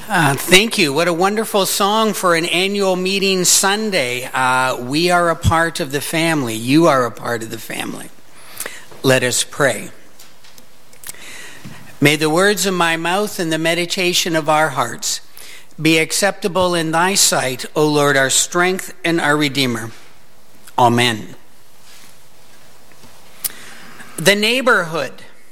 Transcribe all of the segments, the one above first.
Thank you. What a wonderful song for an annual meeting Sunday. We are a part of the family. You are a part of the family. Let us pray. May the words of my mouth and the meditation of our hearts be acceptable in thy sight, O Lord, our strength and our Redeemer. Amen. The neighborhood.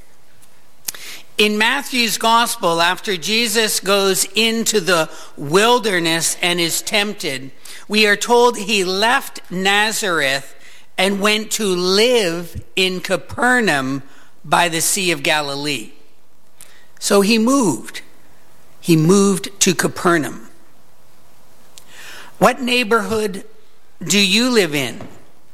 In Matthew's gospel, after Jesus goes into the wilderness and is tempted, we are told he left Nazareth and went to live in Capernaum by the Sea of Galilee. So he moved. He moved to Capernaum. What neighborhood do you live in?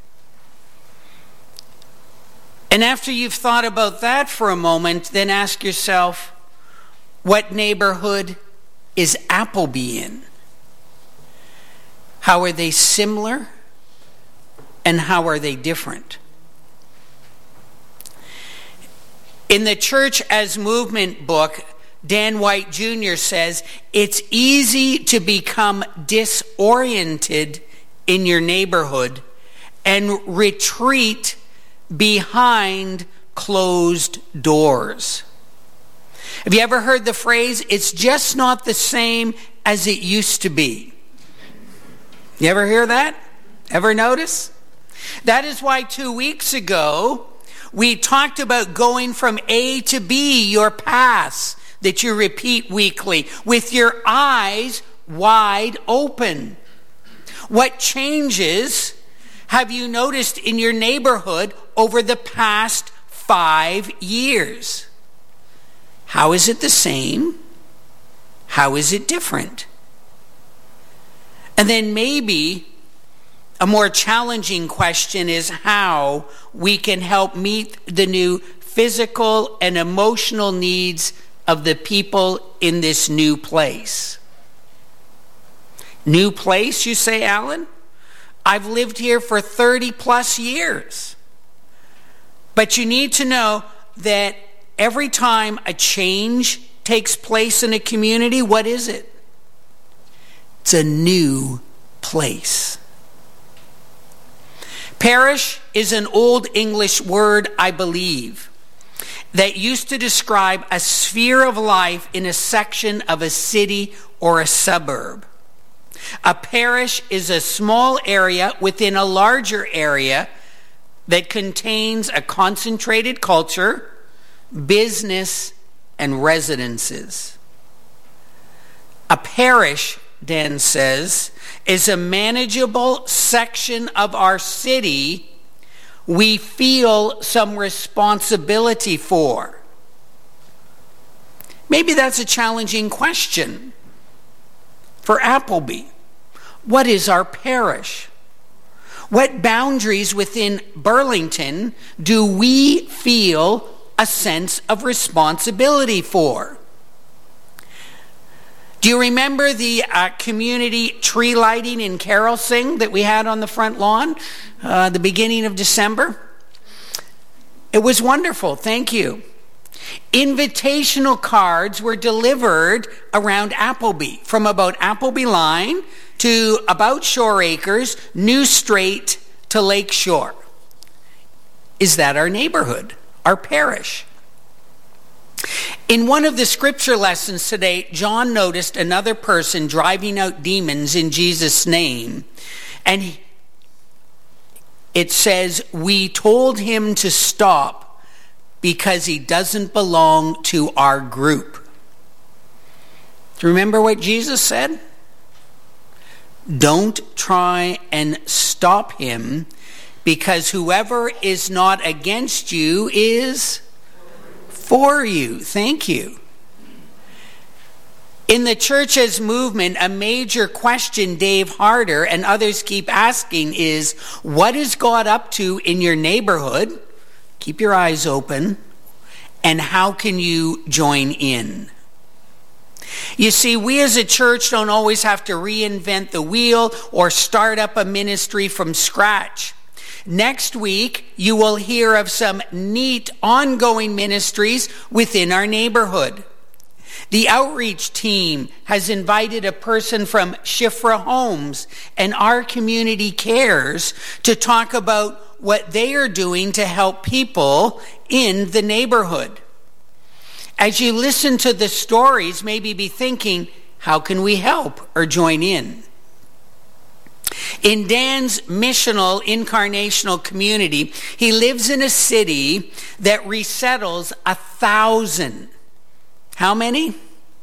And after you've thought about that for a moment, then ask yourself, what neighborhood is Appleby in? How are they similar? And how are they different? In the Church as Movement book, Dan White Jr. says, it's easy to become disoriented in your neighborhood and retreat behind closed doors. Have you ever heard the phrase, it's just not the same as it used to be? You ever hear that? Ever notice? That is why 2 weeks ago, we talked about going from A to B, your paths that you repeat weekly, with your eyes wide open. What changes have you noticed in your neighborhood over the past 5 years? How is it the same? How is it different? And then maybe a more challenging question is how we can help meet the new physical and emotional needs of the people in this new place. New place, you say, Alan? I've lived here for 30 plus years. But you need to know that every time a change takes place in a community, what is it? It's a new place. Parish is an old English word, I believe, that used to describe a sphere of life in a section of a city or a suburb. A parish is a small area within a larger area that contains a concentrated culture, business, and residences. A parish, Dan says, is a manageable section of our city we feel some responsibility for. Maybe that's a challenging question for Appleby. What is our parish? What boundaries within Burlington do we feel a sense of responsibility for? Do you remember the community tree lighting in Carolsing that we had on the front lawn the beginning of December? It was wonderful, thank you. Invitational cards were delivered around Appleby, from about Appleby Line to about Shore Acres, New Strait to Lake Shore. Is that our neighborhood, our parish? In one of the scripture lessons today, John noticed another person driving out demons in Jesus' name. And it says, we told him to stop because he doesn't belong to our group. Do you remember what Jesus said? Don't try and stop him, because whoever is not against you is for you. Thank you. In the Church as Movement, a major question Dave Harder and others keep asking is, what is God up to in your neighborhood? Keep your eyes open. And how can you join in? You see, we as a church don't always have to reinvent the wheel or start up a ministry from scratch. Next week, you will hear of some neat ongoing ministries within our neighborhood. The outreach team has invited a person from Shifra Homes and Our Community Cares to talk about what they are doing to help people in the neighborhood. As you listen to the stories, maybe be thinking, how can we help or join in? In Dan's missional, incarnational community, he lives in a city that resettles 1,000. How many?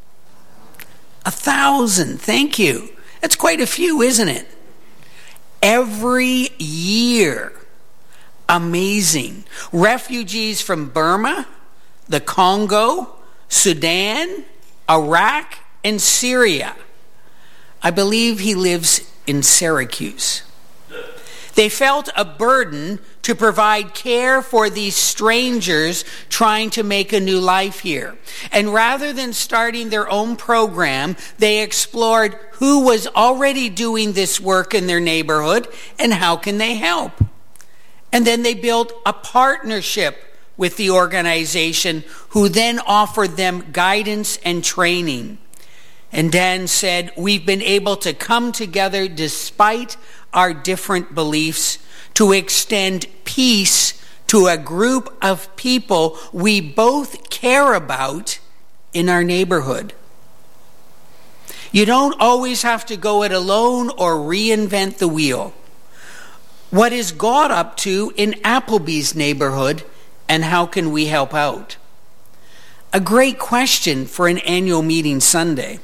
1,000. Thank you. That's quite a few, isn't it? Every year. Amazing. Refugees from Burma, the Congo, Sudan, Iraq, and Syria. I believe he lives in Syracuse. They felt a burden to provide care for these strangers trying to make a new life here. And rather than starting their own program, they explored who was already doing this work in their neighborhood and how can they help. And then they built a partnership with the organization, who then offered them guidance and training. And Dan said, we've been able to come together despite our different beliefs to extend peace to a group of people we both care about in our neighborhood. You don't always have to go it alone or reinvent the wheel. What is God up to in Applebee's neighborhood, and how can we help out? A great question for an annual meeting Sunday.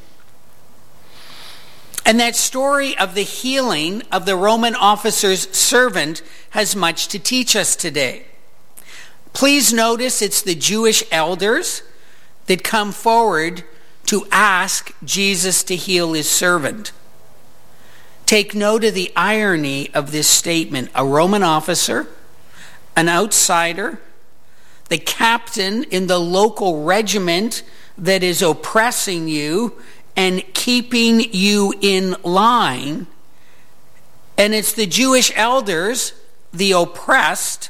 And that story of the healing of the Roman officer's servant has much to teach us today. Please notice it's the Jewish elders that come forward to ask Jesus to heal his servant. Take note of the irony of this statement. A Roman officer, an outsider, the captain in the local regiment that is oppressing you and keeping you in line. And it's the Jewish elders, the oppressed,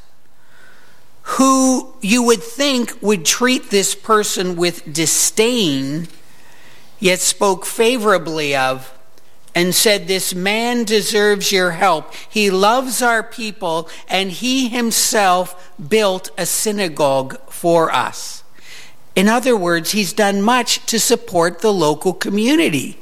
who you would think would treat this person with disdain, yet spoke favorably of and said, this man deserves your help. He loves our people, and he himself built a synagogue for us. In other words, he's done much to support the local community.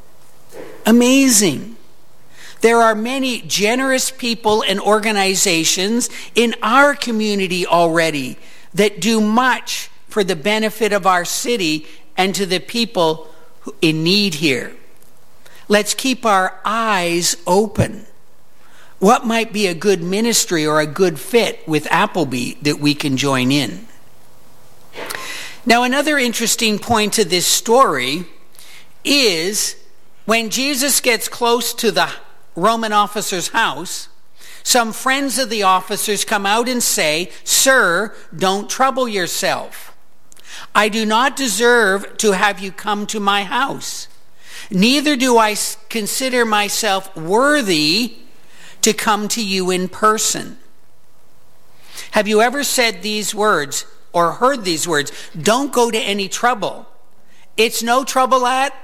Amazing. There are many generous people and organizations in our community already that do much for the benefit of our city and to the people in need here. Let's keep our eyes open. What might be a good ministry or a good fit with Applebee that we can join in? Now, another interesting point to this story is when Jesus gets close to the Roman officer's house, some friends of the officers come out and say, "Sir, don't trouble yourself. I do not deserve to have you come to my house. Neither do I consider myself worthy to come to you in person." Have you ever said these words or heard these words? Don't go to any trouble. It's no trouble at?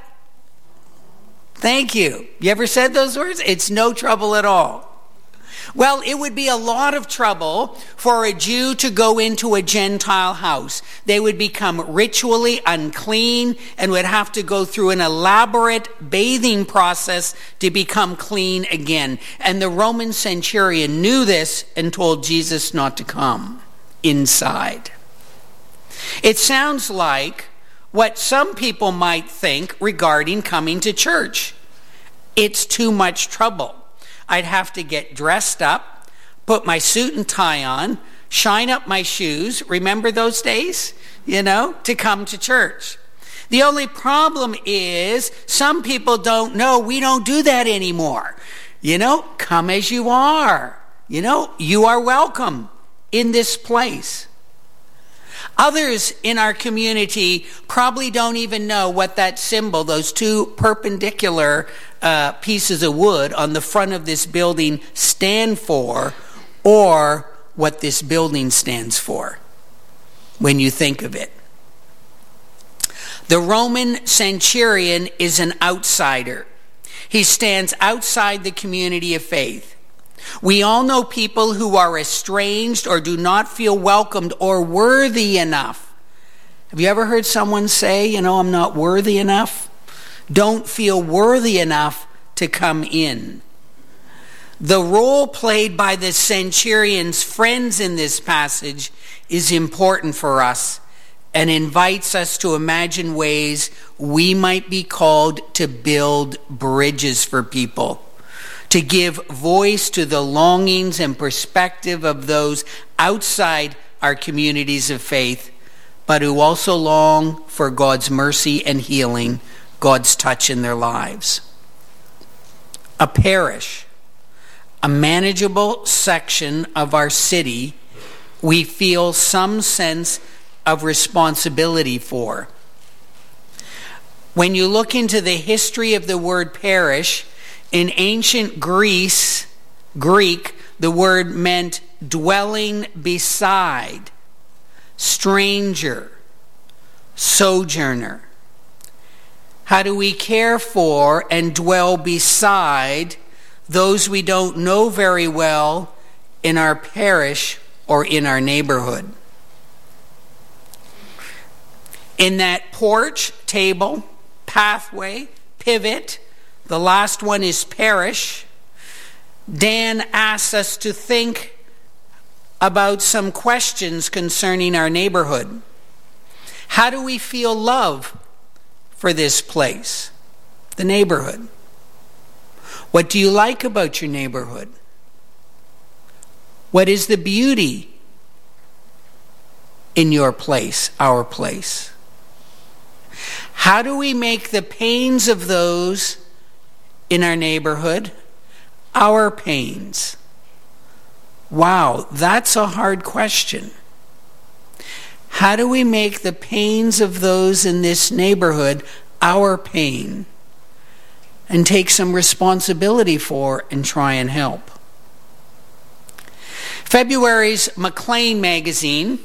Thank you. You ever said those words? It's no trouble at all. Well, it would be a lot of trouble for a Jew to go into a Gentile house. They would become ritually unclean and would have to go through an elaborate bathing process to become clean again. And the Roman centurion knew this and told Jesus not to come inside. It sounds like what some people might think regarding coming to church. It's too much trouble. I'd have to get dressed up, put my suit and tie on, shine up my shoes, remember those days, to come to church. The only problem is some people don't know we don't do that anymore. Come as you are. You are welcome in this place. Others in our community probably don't even know what that symbol, those two perpendicular pieces of wood on the front of this building stand for, or what this building stands for when you think of it. The Roman centurion is an outsider. He stands outside the community of faith. We all know people who are estranged or do not feel welcomed or worthy enough. Have you ever heard someone say, I'm not worthy enough? Don't feel worthy enough to come in. The role played by the centurion's friends in this passage is important for us and invites us to imagine ways we might be called to build bridges for people, to give voice to the longings and perspective of those outside our communities of faith, but who also long for God's mercy and healing, God's touch in their lives. A parish, a manageable section of our city we feel some sense of responsibility for. When you look into the history of the word parish, in ancient Greek, the word meant dwelling beside, stranger, sojourner. How do we care for and dwell beside those we don't know very well in our parish or in our neighborhood? In that porch, table, pathway, pivot, the last one is parish, Dan asks us to think about some questions concerning our neighborhood. How do we feel love for this place, the neighborhood? What do you like about your neighborhood? What is the beauty in your place, our place? How do we make the pains of those in our neighborhood our pains? Wow, that's a hard question. How do we make the pains of those in this neighborhood our pain and take some responsibility for and try and help? February's Maclean magazine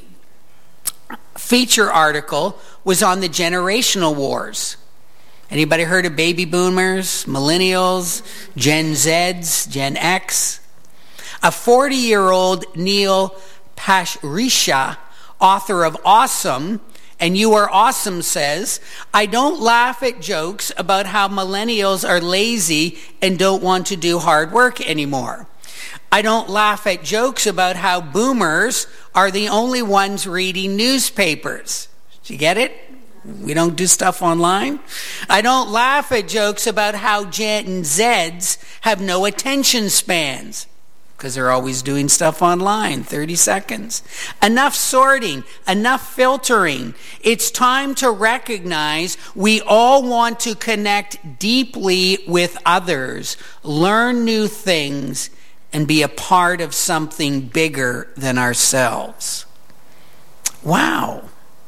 feature article was on the generational wars. Anybody heard of baby boomers, millennials, Gen Zs, Gen X? A 40-year-old Neil Pasricha, author of Awesome, and You Are Awesome, says, I don't laugh at jokes about how millennials are lazy and don't want to do hard work anymore. I don't laugh at jokes about how boomers are the only ones reading newspapers. Do you get it? We don't do stuff online. I don't laugh at jokes about how Gen Zs have no attention spans because they're always doing stuff online, 30 seconds. Enough sorting, enough filtering. It's time to recognize we all want to connect deeply with others, learn new things, and be a part of something bigger than ourselves. Wow.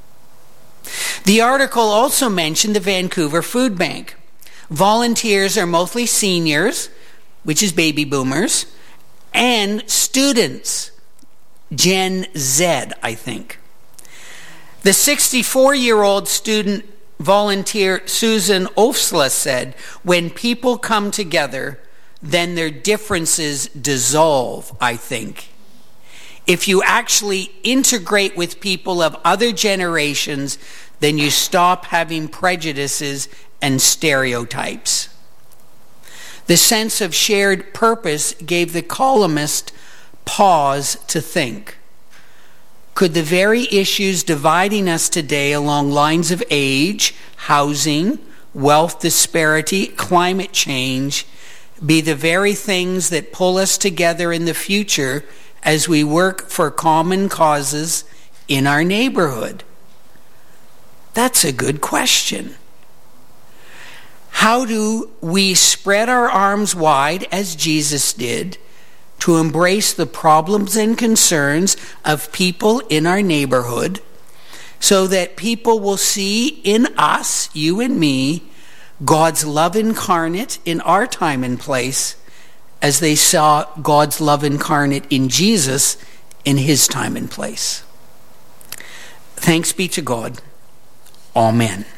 The article also mentioned the Vancouver Food Bank. Volunteers are mostly seniors, which is baby boomers, and students, Gen Z, I think. The 64-year-old student volunteer Susan Ofsla said, when people come together, then their differences dissolve, I think. If you actually integrate with people of other generations, then you stop having prejudices and stereotypes. The sense of shared purpose gave the columnist pause to think. Could the very issues dividing us today along lines of age, housing, wealth disparity, climate change be the very things that pull us together in the future as we work for common causes in our neighborhood? That's a good question. How do we spread our arms wide, as Jesus did, to embrace the problems and concerns of people in our neighborhood so that people will see in us, you and me, God's love incarnate in our time and place as they saw God's love incarnate in Jesus in his time and place? Thanks be to God. Amen.